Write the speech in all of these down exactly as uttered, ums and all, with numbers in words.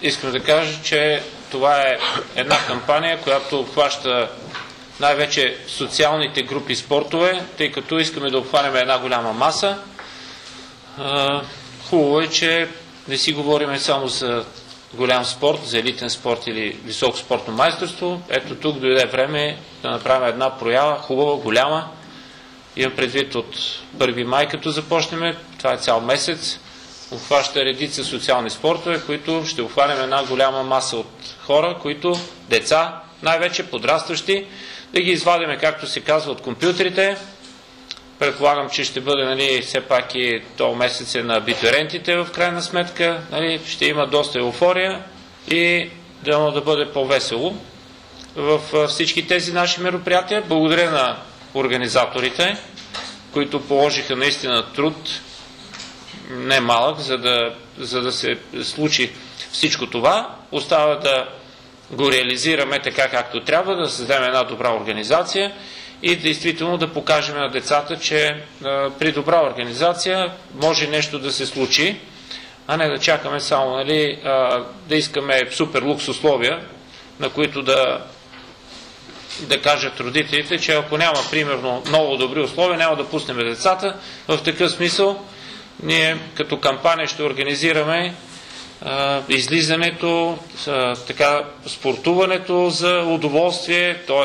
искам да кажа, че това е една кампания, която обхваща най-вече социалните групи спортове, тъй като искаме да обхванем една голяма маса. Хубаво е, че не си говорим само за голям спорт, за елитен спорт или високо спортно майсторство. Ето тук дойде време да направим една проява, хубава, голяма. Имам предвид от първи май, като започнем, това е цял месец, обхваща редица социални спортове, които ще обхванем една голяма маса от хора, които, деца, най-вече подрастващи, да ги извадиме, както се казва, от компютрите. Предполагам, че ще бъде, нали, все пак и този месец е на абитуриентите в крайна сметка, нали, ще има доста еуфория и да, да бъде по-весело в всички тези наши мероприятия. Благодаря на организаторите, които положиха наистина труд, не малък, за да, за да се случи всичко това. Остава да го реализираме така, както трябва, да създадем една добра организация и действително да покажем на децата, че а, при добра организация може нещо да се случи, а не да чакаме само, нали, а, да искаме супер лукс условия, на които да да кажат родителите, че ако няма, примерно, много добри условия, няма да пуснем децата. В такъв смисъл, ние като кампания ще организираме а, излизането, а, така, спортуването за удоволствие, т.е.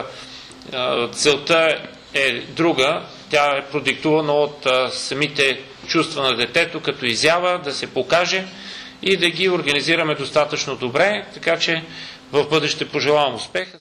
целта е друга, тя е продиктувана от а, самите чувства на детето, като изява, да се покаже и да ги организираме достатъчно добре, така че в бъдеще пожелавам успех.